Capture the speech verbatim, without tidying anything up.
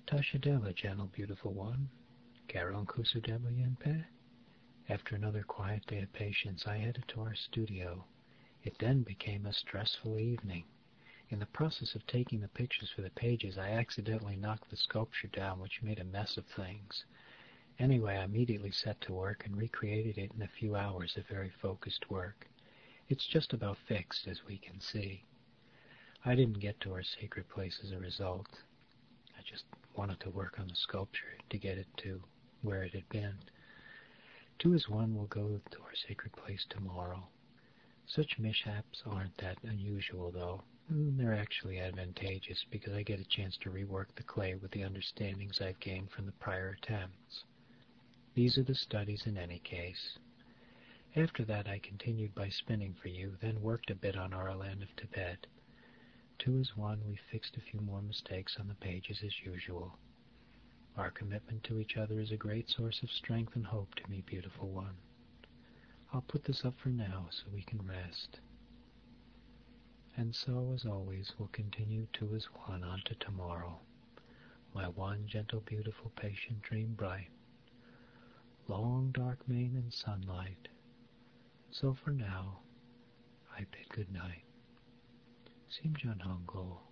Tashadeva, gentle, beautiful one. Garon Kusudeva Yenpe. After another quiet day of patience, I headed to our studio. It then became a stressful evening. In the process of taking the pictures for the pages, I accidentally knocked the sculpture down, which made a mess of things. Anyway, I immediately set to work and recreated it in a few hours of very focused work. It's just about fixed, as we can see. I didn't get to our sacred place as a result. I just wanted to work on the sculpture to get it to where it had been. Two as one will go to our sacred place tomorrow. Such mishaps aren't that unusual, though. They're actually advantageous because I get a chance to rework the clay with the understandings I've gained from the prior attempts. These are the studies in any case. After that, I continued by spinning for you, then worked a bit on our land of Tibet. Two as one, we fixed a few more mistakes on the pages as usual. Our commitment to each other is a great source of strength and hope to me, beautiful one. I'll put this up for now so we can rest. And so, as always, we'll continue two as one on to tomorrow. My one gentle, beautiful, patient, dream bright. Long dark mane and sunlight. So for now, I bid good night. Simjan Honglo.